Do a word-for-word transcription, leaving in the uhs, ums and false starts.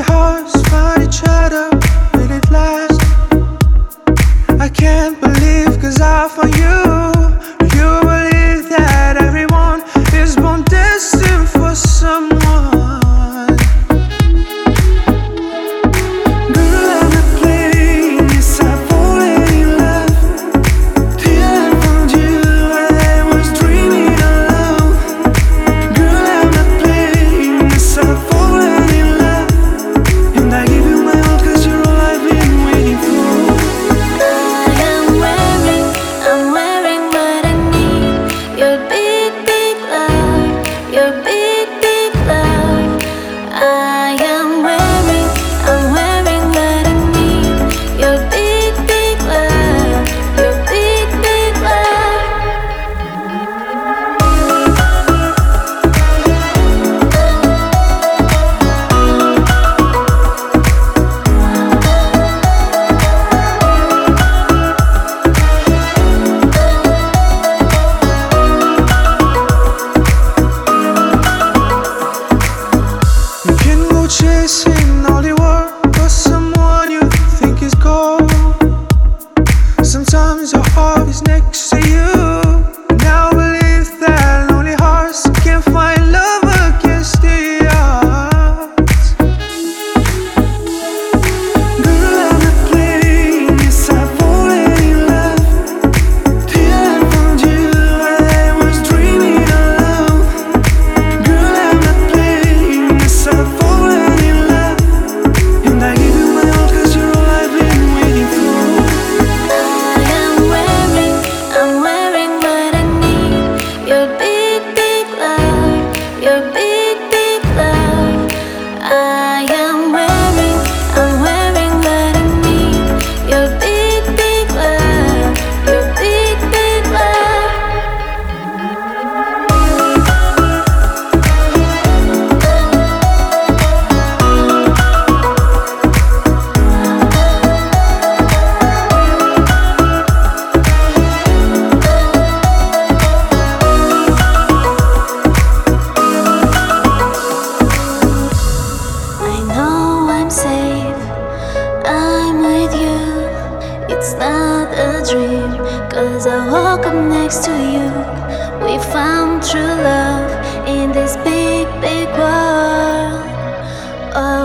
hearts find each other, will it last? I can't believe, cause I found you. You believe that everyone is born destined for someone. Girl, I'm not playing, yes, I've fallen in love. Till I found you, I was dreaming alone. Girl, I'm not playing, yes, I've fallen in love. And I give you my all, cause you're all I've been waiting for. Chasing all the world for someone you think is gold. Sometimes your heart is next to you. Now believe that lonely hearts can find love against the odds. Girl, I'm not playing, yes, I've fallen in love. Till I found you, I was dreaming alone. Girl, I'm not playing, yes, I've fallen. It's not a dream, cause I woke up next to you. We found true love in this big, big world. Oh.